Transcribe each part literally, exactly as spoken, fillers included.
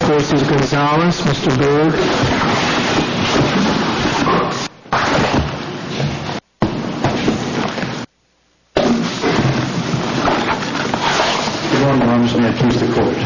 versus Gonzalez. Mister Berg. Good morning, Your Honors. May I please the Court?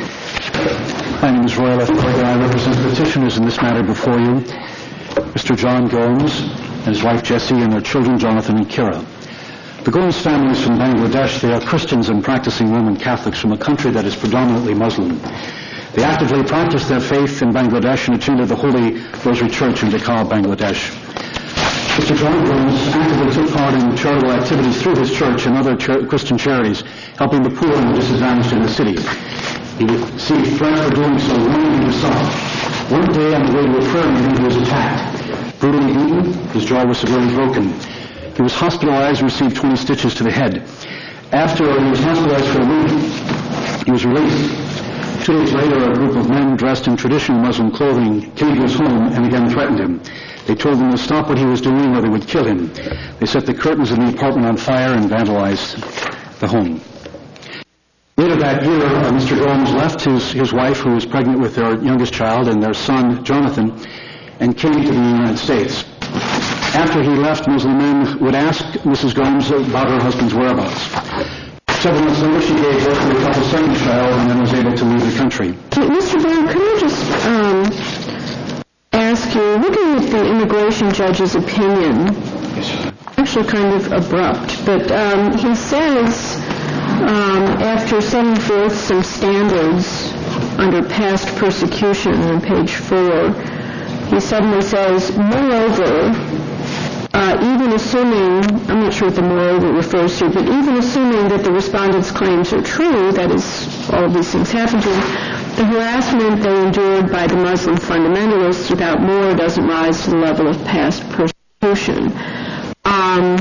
My name is Roy F. Berg, and I represent the petitioners in this matter before you, Mister John Gomes and his wife Jessie and their children Jonathan and Kira. The Gomes family is from Bangladesh. They are Christians and practicing Roman Catholics from a country that is predominantly Muslim. They actively practice their faith in Bangladesh and attended the Holy Rosary Church in Dhaka, Bangladesh. Mister John Gomes actively took part in charitable activities through his church and other char- Christian charities, helping the poor and the disadvantaged in the city. He received threats for doing so when he was sought. One day on the way to a prayer meeting, he was attacked. Brutally beaten, his jaw was severely broken. He was hospitalized and received twenty stitches to the head. After he was hospitalized for a week, he was released. Two days later, a group of men dressed in traditional Muslim clothing came to his home and again threatened him. They told him to stop what he was doing or they would kill him. They set the curtains in the apartment on fire and vandalized the home. Later that year, uh, Mister Gomes left his, his wife, who was pregnant with their youngest child, and their son, Jonathan, and came to the United States. After he left, Muslim men would ask Missus Gomes about her husband's whereabouts. Several months later, she gave birth to a couple second child and then was able to leave the country. Mister Brown, could I just um, ask you, looking at the immigration judge's opinion, Yes, actually kind of abrupt, but um, he says, um, after setting forth some standards under past persecution on page four, he suddenly says, moreover, Uh, even assuming, I'm not sure what the moreover refers to, but even assuming that the respondent's claims are true, that is, all of these things happened to them, the harassment they endured by the Muslim fundamentalists without more doesn't rise to the level of past persecution. Um,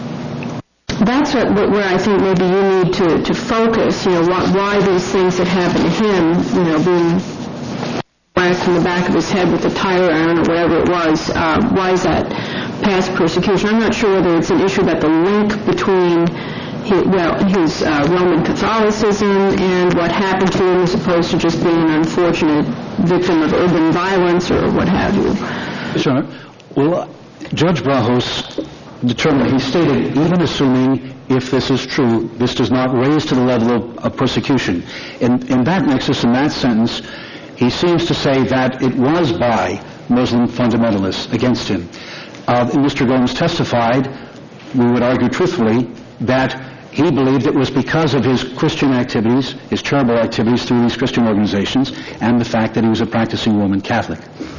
that's what, where I think maybe you need to, to focus, you know, why, why these things that happened to him, you know, being whacked in the back of his head with a tire iron or whatever it was, uh, why is that past persecution? I'm not sure whether it's an issue about the link between his, well, his uh, Roman Catholicism and what happened to him as opposed to just being an unfortunate victim of urban violence or what have you. Sure. Well, Judge Brajos determined, he stated, even assuming if this is true, this does not raise to the level of, of persecution. In, in that nexus, in that sentence, he seems to say that it was by Muslim fundamentalists against him. Uh, and Mister Gomes testified, we would argue truthfully, that he believed it was because of his Christian activities, his charitable activities through these Christian organizations, and the fact that he was a practicing Roman Catholic.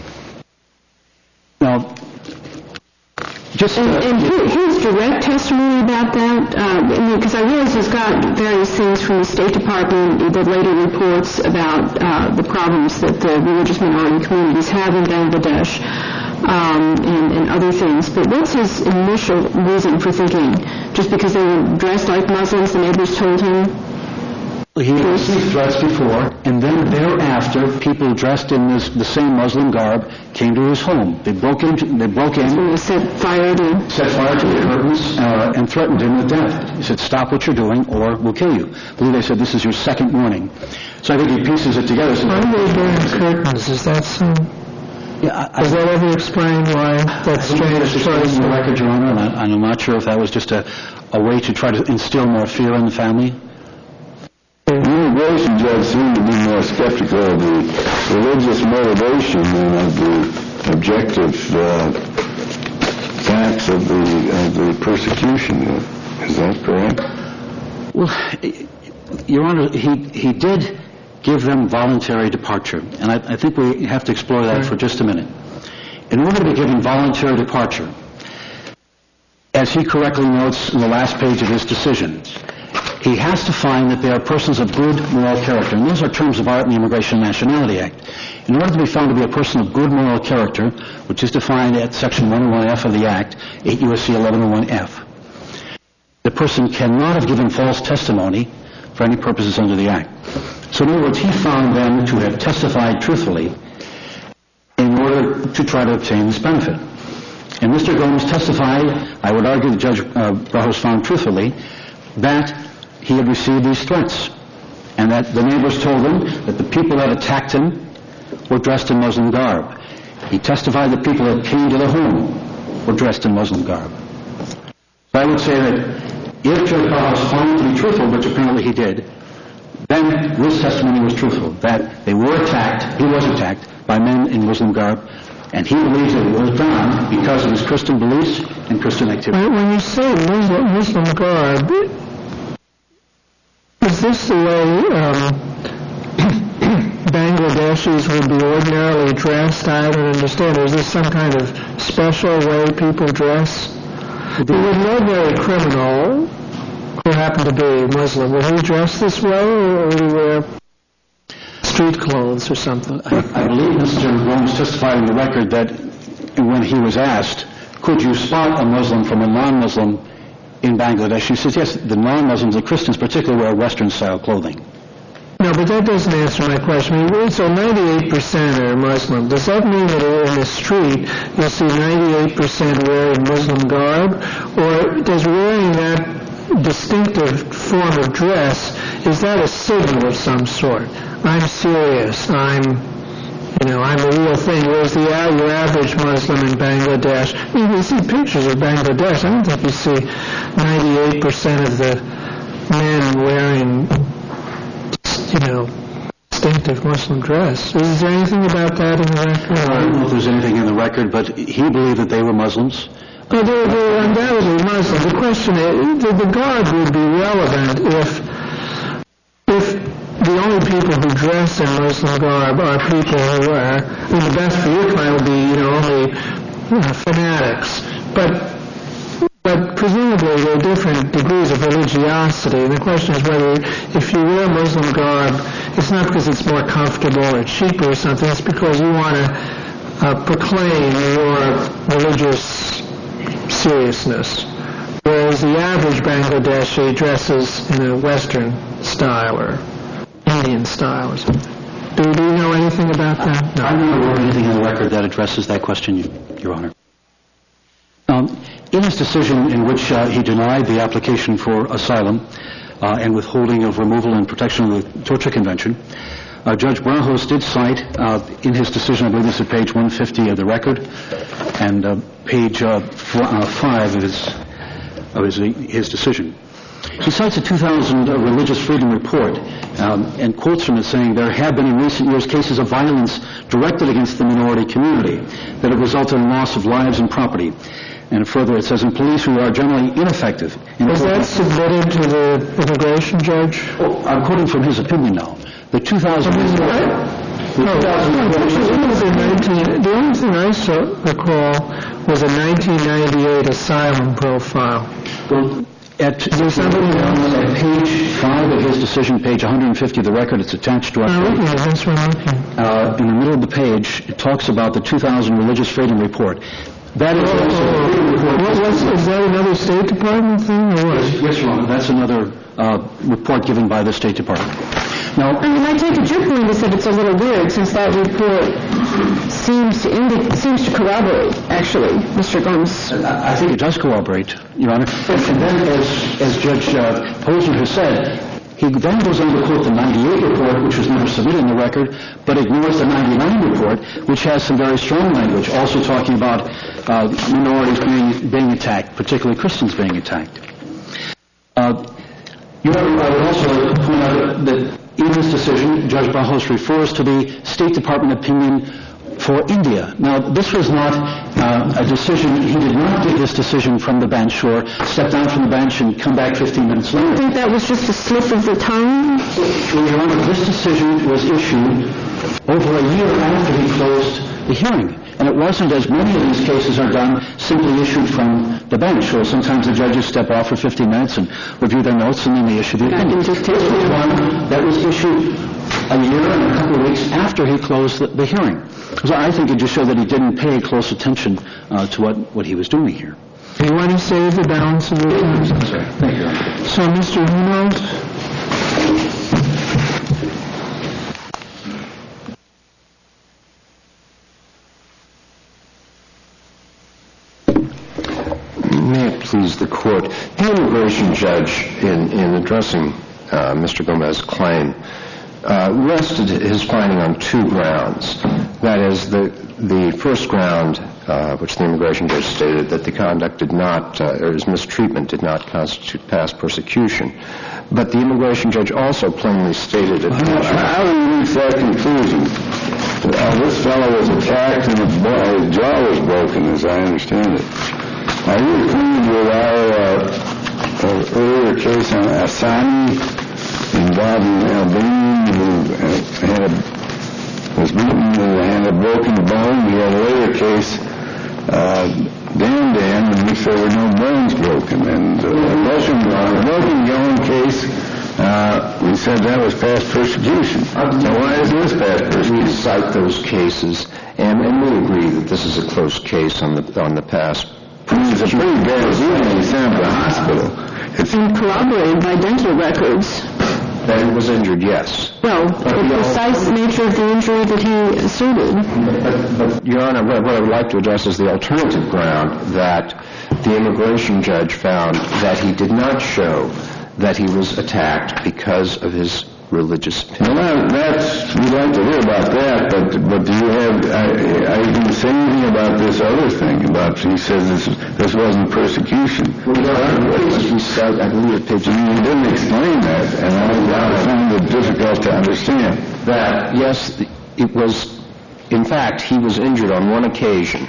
Now, just... Uh, and and his direct testimony about that, uh, because I realize he's got various things from the State Department that later reports about uh, the problems that the religious minority communities have in Bangladesh, um, and, and other things. But what's his initial reason for thinking, just because they were dressed like Muslims, the neighbors told him? He received threats before, and then thereafter, people dressed in this, the same Muslim garb came to his home. They broke into, they broke in, and they set fire to, set fire to the curtains, uh, and threatened him with death. He said, "Stop what you're doing, or we'll kill you." I believe they said, "This is your second warning." So I think he pieces it together. Why are they burning curtains? Is that so? Yeah, I, Does that ever explain why that's strange choice? In the record, Your Honor, and, I, and I'm not sure if that was just a, a way to try to instill more fear in the family. The immigration judge seemed to be more skeptical of the religious motivation than of the objective uh, facts of the of the persecution. Is that correct? Well, Your Honor, he he did give them voluntary departure, and I, I think we have to explore that for just a minute. In order to be given voluntary departure, as he correctly notes in the last page of his decision, he has to find that they are persons of good moral character. And those are terms of art in the Immigration and Nationality Act. In order to be found to be a person of good moral character, which is defined at Section one oh one F of the Act, eight U S C eleven oh one F, the person cannot have given false testimony for any purposes under the Act. So in other words, he found them to have testified truthfully in order to try to obtain this benefit. And Mister Gomes testified, I would argue that Judge uh, Brajos found truthfully, that he had received these threats, and that the neighbors told him that the people that attacked him were dressed in Muslim garb. He testified that people that came to the home were dressed in Muslim garb. So I would say that if Judge Bauhaus found to be truthful, which apparently he did, then this testimony was truthful, that they were attacked, he was attacked, by men in Muslim garb, and he believes that it was done because of his Christian beliefs and Christian activity. When you say Muslim, Muslim garb, is this the way um, Bangladeshis would be ordinarily dressed? I don't understand. Is this some kind of special way people dress? Would an ordinary criminal who happened to be Muslim, would he dress this way, or would he wear street clothes or something? I believe Mister Gomes testified in the record that when he was asked, could you spot a Muslim from a non-Muslim in Bangladesh, he says, yes, the non-Muslims, the Christians particularly, wear Western-style clothing. No, but that doesn't answer my question. I mean, so ninety-eight percent are Muslim. Does that mean that in the street you'll see ninety-eight percent wearing Muslim garb? Or does wearing that distinctive form of dress, is that a signal of some sort? I'm serious. I'm, you know, I'm a real thing. Whereas the your average Muslim in Bangladesh, I mean, you see pictures of Bangladesh. I don't think you see ninety-eight percent of the men wearing, you know, distinctive Muslim dress. Is there anything about that in the record? I don't know if there's anything in the record, but he believed that they were Muslims. Well, they were undoubtedly Muslim. The question is, the, the garb would be relevant if, if the only people who dress in Muslim garb are people who are, I mean, the best for your client would be, you know, only uh, fanatics. But But presumably there are different degrees of religiosity. And the question is whether if you wear Muslim garb, it's not because it's more comfortable or cheaper or something. It's because you want to uh, proclaim your religious seriousness. Whereas the average Bangladeshi dresses in a Western style or Indian style or something. Do, do you know anything about that? No. I'm not aware of anything in the record that addresses that question, Your Honor. Um, in his decision in which uh, he denied the application for asylum uh, and withholding of removal and protection of the Torture Convention, uh, Judge Bauhaus did cite uh, in his decision, I believe this is page one fifty of the record, and uh, page uh, four, uh, five of his, of his, his decision. He cites a two thousand uh, Religious Freedom Report um, and quotes from it saying, there have been in recent years cases of violence directed against the minority community that have resulted in loss of lives and property. And further, it says, in police who are generally ineffective. In Was that submitted to the immigration judge? Oh, I'm quoting from his opinion now. The two thousand... I mean, I, the no, the only thing I saw, recall was a nineteen ninety-eight asylum profile. Well, at, at page five of his decision, page one hundred fifty of the record, it's attached to our Oh, okay, that's what I'm looking. Uh, in the middle of the page, it talks about the two thousand Religious Freedom Report. That is also a freedom report. What, what's, is that another State Department thing, or what? Yes, yes, Your Honor. That's another uh, report given by the State Department. Now, I mean, I take it your point is that it's a little weird since that report seems to indi- seems to corroborate, actually, Mister Gomes. I, I think it does corroborate, Your Honor. And then, as, as Judge uh, Posner has said, he then goes on to quote the ninety-eight report, which was never submitted in the record, but ignores the ninety-nine report, which has some very strong language, also talking about uh, minorities being, being attacked, particularly Christians being attacked. Uh, Your Honor, I would also point out that in his decision, Judge Bauhaus refers to the State Department opinion for India. Now, this was not uh, a decision, he did not get this decision from the bench or step down from the bench and come back fifteen minutes later. I think that was just a slip of the tongue. Well, Your Honor, this decision was issued over a year after he closed the hearing. And it wasn't, as many of these cases are done, simply issued from the bench. Or sometimes the judges step off for fifteen minutes and review their notes and then they issue the opinion. This was one that was issued a year and a couple of weeks after he closed the, the hearing. So I think it just showed that he didn't pay close attention uh, to what, what he was doing here. Do you want to save the balance of your time? Sorry. Thank you, Your Honor. So, Mister Hunold? May it please the Court. The immigration judge, in, in addressing uh, Mister Gomez's claim, uh, rested his finding on two grounds. That is, the the first ground, uh, which the immigration judge stated, that the conduct did not, uh, or his mistreatment did not constitute past persecution. But the immigration judge also plainly stated that... How do you reach that conclusion? Uh, this fellow was attacked and his, his jaw was broken, as I understand it. Are you acquainted with our uh, earlier case on Asani involving an Albanian who uh, had a was beaten and had a broken bone? We had a later case, uh, Dan Dan, in which there were no bones broken. And uh, the broken bone, broken bone case, uh, we said that was past persecution. So why is this past persecution? We cite those cases, and, and we agree that this is a close case on the on the past. It's a pretty bad wound. He sent him to the hospital. It's been corroborated by dental records. That he was injured, yes. Well, the precise nature of the injury that he asserted. But, but Your Honor, what, what I would like to address is the alternative ground that the immigration judge found that he did not show that he was attacked because of his religious opinion. Well, that's, we'd like to hear about that, but but do you have, are you going to say anything about this other thing, about, he says this this wasn't persecution? Well, Your Honor, he said, I believe at page... You didn't explain that, and I, I found it difficult to understand. That, yes, it was, in fact, he was injured on one occasion,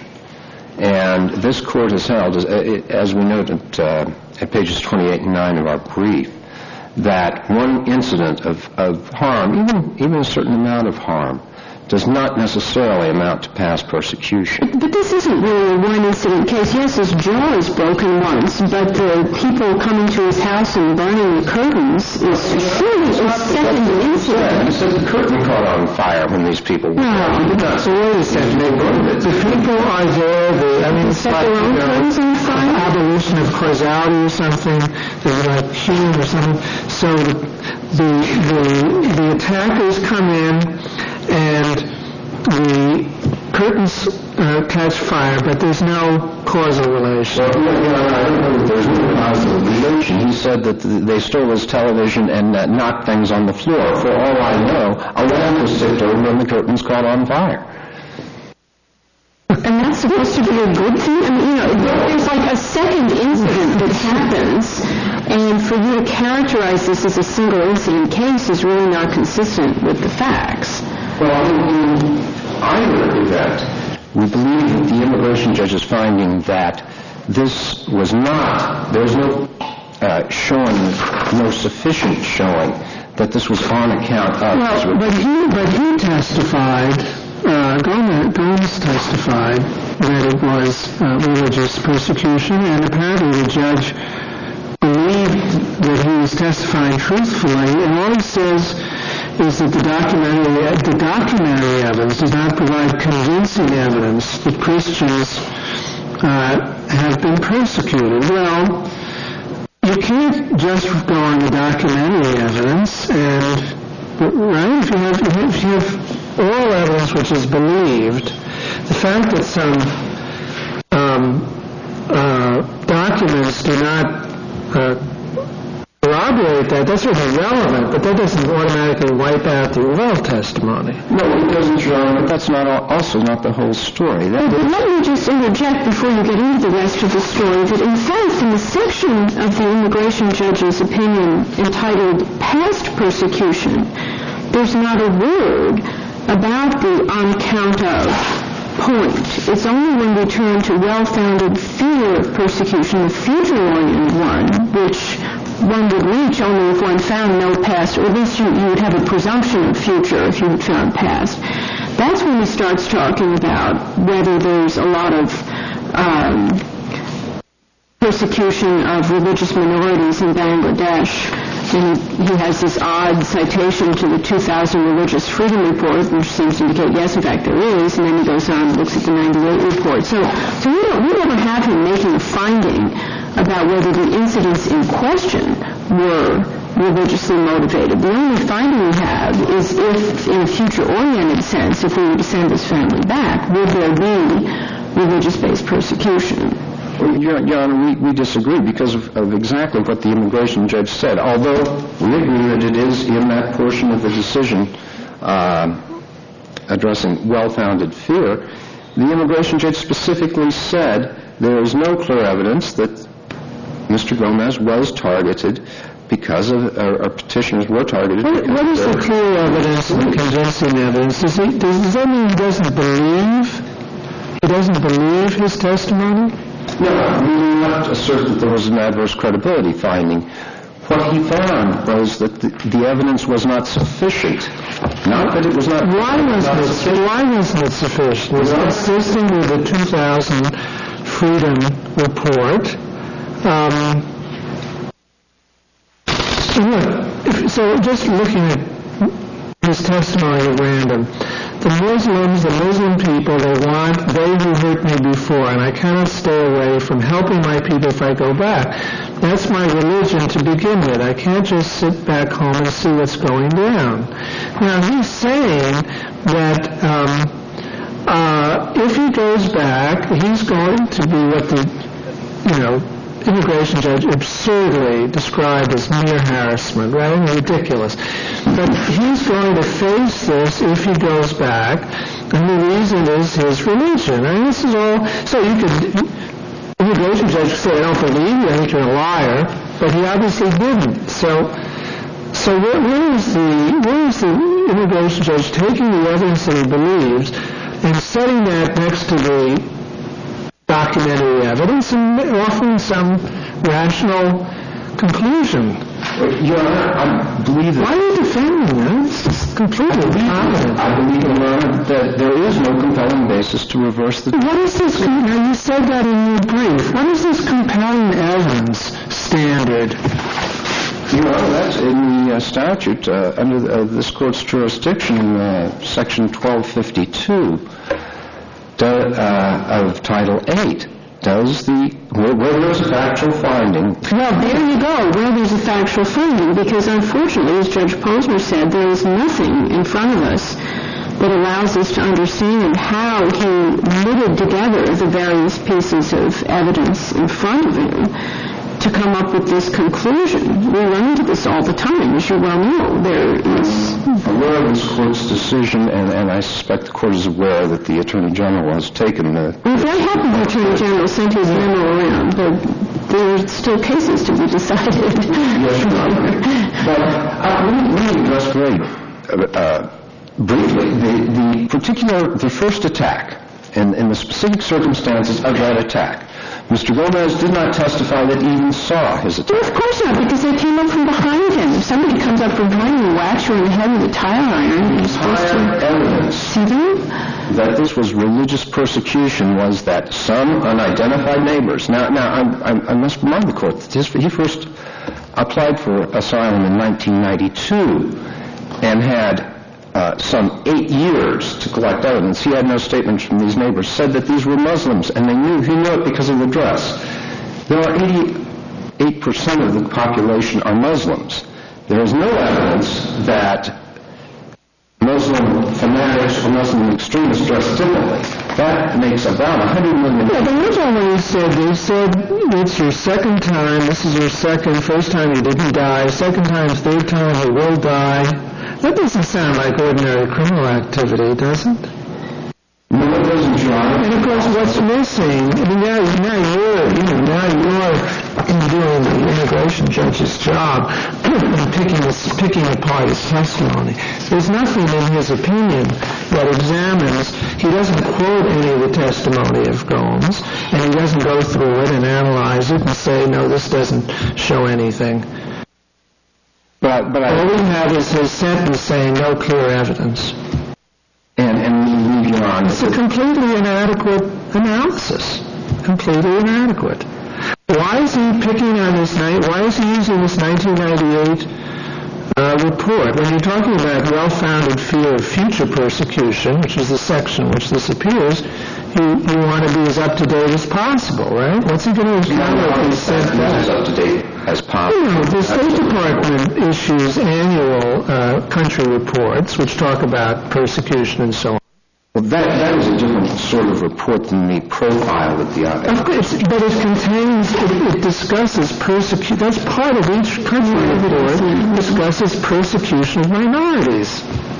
and this court has held, as, as we note at, uh, at pages twenty-eight and nine of our brief, that one incident of, of harm, even even a certain amount of harm, does not necessarily amount to past persecution. But this isn't really a one-incident case. Yes, his jaw is broken once, but the people coming to his house and burning the curtains is surely a second incident. He said the curtain caught on fire when these people were No. there. So wait a second. The people are there. The, I mean, it's Set like, their own you know, curtains on fire? abolition of causality or something. There's like Hume or something. So the the the attackers come in and the curtains uh, catch fire, but there's no causal relation. Well, you know, I don't know that there's no causal relation. He said that they stole his television and uh, knocked things on the floor. For all I know, a lamp was tipped over and the curtains caught on fire. And that's supposed to be a good thing? I mean, you know, there's like a second incident that happens, and for you to characterize this as a single incident case is really not consistent with the facts. Well, I would agree with that. We believe that the immigration judge is finding that this was not, there's no uh, showing, no sufficient showing that this was on account of... Well, but he, but he testified, uh, Gomez, Gomez testified that it was uh, religious persecution, and apparently the judge believed that he was testifying truthfully, and all he says is that the documentary, the documentary evidence does not provide convincing evidence that Christians uh, have been persecuted. Well, you can't just go on the documentary evidence, and right? If you have, if you have all evidence which is believed, the fact that some um, uh, documents do not uh, corroborate that, that's really relevant, but that doesn't automatically wipe out the oral testimony. No, it doesn't, Your Honor, but that's not all, also not the whole story. That But let me just interject before you get into the rest of the story that in fact in the section of the immigration judge's opinion entitled Past Persecution, there's not a word about the on account of point. It's only when we turn to well-founded fear of persecution, the future-oriented one, which one would reach only if one found no past, or at least you, you would have a presumption of future if you had found past. That's when he starts talking about whether there's a lot of um, persecution of religious minorities in Bangladesh. And he has this odd citation to the two thousand Religious Freedom Report, which seems to indicate, yes, in fact, there is, and then he goes on and looks at the ninety-eight report. So, so we, don't, we never have him making a finding about whether the incidents in question were religiously motivated. The only finding we have is if, in a future-oriented sense, if we were to send this family back, would there be religious-based persecution? Well, Your, Your Honor, we, we disagree because of, of exactly what the immigration judge said. Although we agree that it is in that portion of the decision uh, addressing well-founded fear, the immigration judge specifically said there is no clear evidence that Mister Gomez was targeted because of, or, or petitioners were targeted. What, what is the clear evidence and the convincing evidence? Does, he, does, does that mean he doesn't believe? He doesn't believe his testimony? No, we do not assert that there was an adverse credibility finding. What he found was that the, the evidence was not sufficient. Not that it was not. Why wasn't it sufficient? Why wasn't it sufficient? It was consistent with the two thousand Freedom Report. Um, look, if, so just looking at his testimony at random, the Muslims, the Muslim people, they want, they who hurt me before, and I cannot stay away from helping my people if I go back. That's my religion to begin with. I can't just sit back home and see what's going down. Now, he's saying that um, uh, if he goes back, he's going to be what the, you know, immigration judge absurdly described as mere harassment, right? Ridiculous. But he's going to face this if he goes back, and the reason is his religion. And this is all, so you could, immigration judge could say, I don't believe you, I think you're a liar, but he obviously didn't. So, so where, where is the, where is the immigration judge taking the evidence that he believes and setting that next to the documentary evidence and offering some rational conclusion? Your Honor, I believe that... Why are you defending that? It's completely incompetent. I believe, Your Honor, that there is no compelling basis to reverse the... What is this... Now, you said that in your brief. What is this compelling evidence standard? Your Honor, that's in the uh, statute uh, under the, uh, this Court's jurisdiction, uh, Section twelve fifty-two. Do, uh, of Title eight. Does the, where, where there's a factual finding... Well, there you go, where there's a factual finding, because unfortunately, as Judge Posner said, there is nothing in front of us that allows us to understand how he knitted together the various pieces of evidence in front of him to come up with this conclusion. We run into this all the time, as you well know. There is... I'm aware of this Court's decision, and, and I suspect the Court is aware that the Attorney General has taken the... We're very happy the Attorney General sent his memo around, but there are still cases to be decided. Yes, Your Honor. But uh, let, me, let me address very uh, briefly the, the particular, the first attack and, and the specific circumstances of that attack. Mister Gomez did not testify that he even saw his attack. Well, of course not, because they came up from behind him. If somebody comes up from behind you and whacks you in the head with a tire iron, you're supposed to evidence see them? that this was religious persecution was that some unidentified neighbors. Now, now I, I, I must remind the Court that his, he first applied for asylum in nineteen ninety-two and had Uh, some eight years to collect evidence. He had no statements from these neighbors, said that these were Muslims, and they knew, he knew it because of the dress. There are eighty-eight percent of the population are Muslims. There is no evidence that Muslim fanatics or Muslim extremists dress differently. That makes about one hundred million. Yeah, but look at what he said. They said it's your second time, this is your second, first time you didn't die, second time, third time you will die. That doesn't sound like ordinary criminal activity, does it? No, it doesn't, Your Honor. And of course, what's missing, I mean, now, now you're, you know, now you're doing the immigration judge's job and picking, this, picking apart his testimony. There's nothing in his opinion that examines, he doesn't quote any of the testimony of Gomes, and he doesn't go through it and analyze it and say, no, this doesn't show anything. But, but I, all we have is his sentence saying no clear evidence. And, and we leave you on. It's a completely inadequate analysis. Completely inadequate. Why is he picking on this night? Why is he using this nineteen ninety-eight uh, report? When you're talking about well-founded fear of future persecution, which is the section in which this appears, you, you want to be as up-to-date as possible, right? What's he going to encounter if he said that? As up-to-date as possible. You know, the State Department issues annual uh, country reports which talk about persecution and so on. Well, that, that is a different sort of report than the profile that the... Of course, but it contains, it, it discusses persecution. That's part of each country report. It discusses persecution of minorities.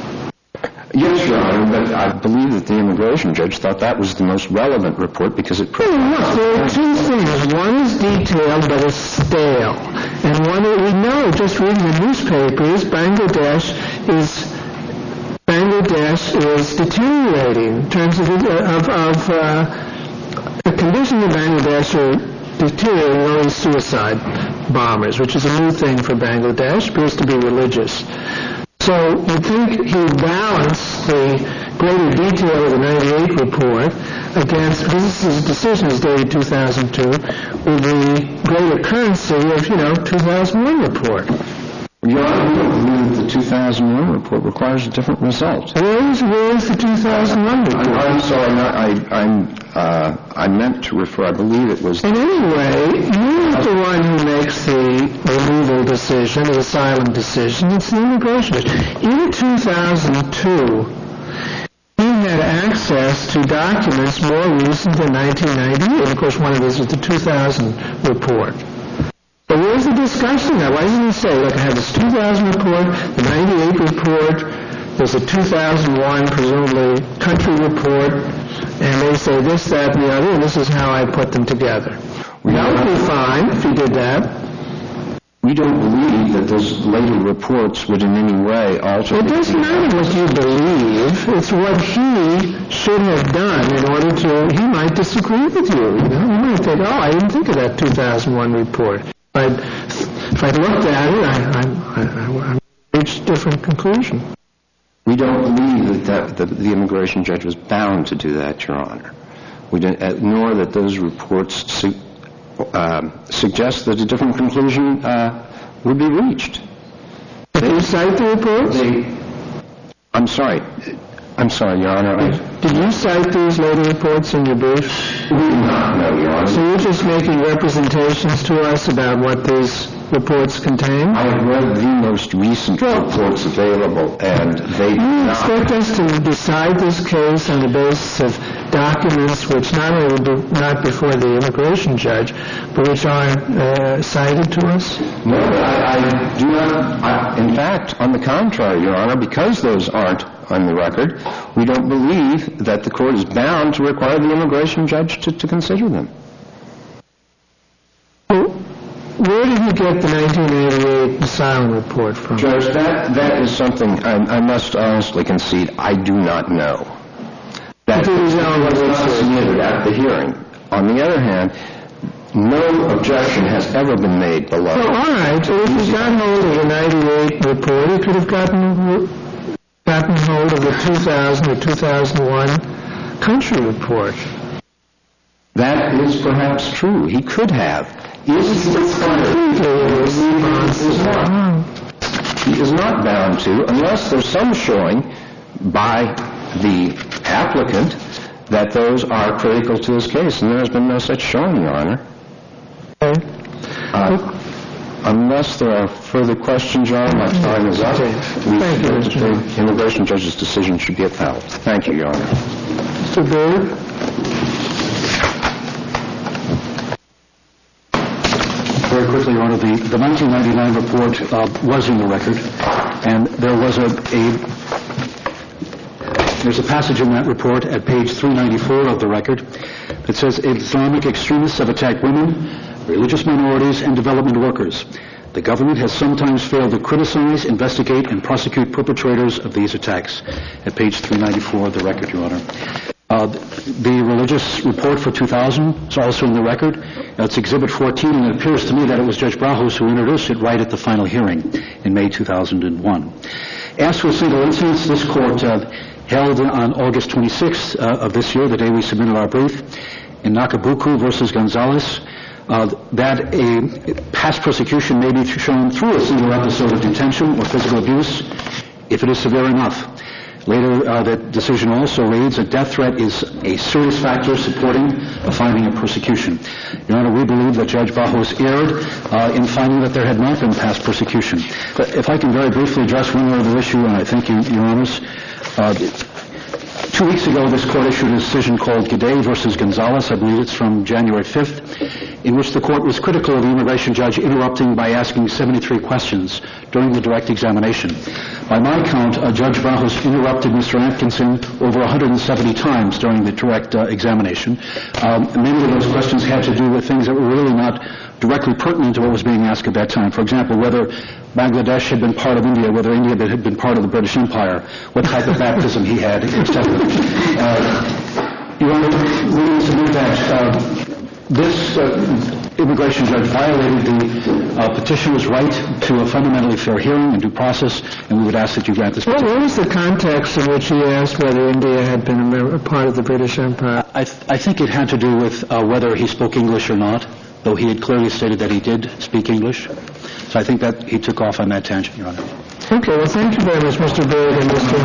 Yes, Your Honor, but I believe that the immigration judge thought that was the most relevant report because it... Well, look, there are two things. One is detailed, but it's stale. And one, we know, just reading the newspapers, Bangladesh is... Bangladesh is deteriorating in terms of, of, of uh, the conditions in Bangladesh are deteriorating, only suicide bombers, which is a new thing for Bangladesh, appears to be religious. So you think he balanced the greater detail of the ninety-eight report against, this is decisions dated two thousand two, with the greater currency of, you know, two thousand one report. Your Honor, we don't believe the two thousand one report requires a different result. Where is, where is the two thousand one report? I'm, I'm sorry, I, I'm, uh, I meant to refer, I believe it was... And anyway, you're the one who makes the removal decision, the asylum decision. It's the immigration judge. In two thousand two, he had access to documents more recent than nineteen ninety-eight. Of course, one of these was the two thousand report. But where's the discussion now? Why doesn't he say, look, I have this two thousand report, the ninety-eight report, there's a two thousand one, presumably, country report, and they say this, that, and the other, and this is how I put them together. That would be fine if he did that. We don't believe that those later reports would in any way alter... It doesn't matter what you believe. It's what he should have done in order to... He might disagree with you. You know? He might think, oh, I didn't think of that two thousand one report. I'd, if I'd looked at it, I, I, I, I reached a different conclusion. We don't believe that, that the, the immigration judge was bound to do that, Your Honor. We didn't, uh, nor that those reports su- uh, suggest that a different conclusion uh, would be reached. Did you cite the reports? They, I'm sorry. I'm sorry, Your Honor. I, Did you cite these later reports in your brief? we do not know, Your Honor. So you're just making representations to us about what these reports contain? I have read the most recent reports available, and they do You not... expect us to decide this case on the basis of documents which not only were be, not before the immigration judge, but which aren't uh, cited to us? No, I, I do not... I, in fact, on the contrary, Your Honor, because those aren't on the record, we don't believe that the court is bound to require the immigration judge to, to consider them. Well, where did you get the nineteen eighty-eight asylum report from? Judge, that, that is something I, I must honestly concede I do not know. That was not submitted at the hearing. On the other hand, no objection has ever been made below. Well, all right. So if he got hold of the ninety-eight report, he could have gotten gotten hold of the two thousand or two thousand one country report. That is perhaps true. He could have. Is he required? He is not bound to, unless there's some showing by the applicant that those are critical to his case, and there has been no such showing, Your Honor. Okay. Uh, unless there are further questions, Your Honor, my time is up. Okay. We Thank you, Mister The immigration judge's decision should be upheld. Thank you, Your Honor. Mister Byrd? Very quickly, Your Honor, the, the nineteen ninety-nine report uh, was in the record, and there was a, a there's a passage in that report at page three ninety-four of the record that says Islamic extremists have attacked women, religious minorities, and development workers. The government has sometimes failed to criticize, investigate, and prosecute perpetrators of these attacks. At page three ninety-four of the record, Your Honor. Uh, the religious report for two thousand is also in the record. Uh, it's Exhibit fourteen, and it appears to me that it was Judge Brajos who introduced it right at the final hearing in May two thousand one. As for a single instance, this court uh, held on August twenty-sixth uh, of this year, the day we submitted our brief, in Nakabuku versus Gonzalez, uh, that a past persecution may be shown through a single episode of detention or physical abuse if it is severe enough. Later, uh, that decision also reads, a death threat is a serious factor supporting a finding of persecution. Your Honor, we believe that Judge Brajos erred uh, in finding that there had not been past persecution. But if I can very briefly address one other issue, and I thank you, Your Honors. Uh, Two weeks ago, this court issued a decision called Gaudet versus Gonzalez, I believe it's from January fifth, in which the court was critical of the immigration judge interrupting by asking seventy-three questions during the direct examination. By my count, uh, Judge Barros interrupted Mister Atkinson over one hundred seventy times during the direct uh, examination. Um, many of those questions had to do with things that were really not directly pertinent to what was being asked at that time. For example, whether Bangladesh had been part of India, whether India had been part of the British Empire, what type of baptism he had, et cetera. Uh, Your Honor, we submit that uh, this uh, immigration judge violated the uh, petitioner's right to a fundamentally fair hearing and due process, and we would ask that you grant this What petition. was the context in which he asked whether India had been a mem- a part of the British Empire? I, th- I think it had to do with uh, whether he spoke English or not, though he had clearly stated that he did speak English. So I think that he took off on that tangent, Your Honor. Okay, well, thank you very much, Mister Bird and Mister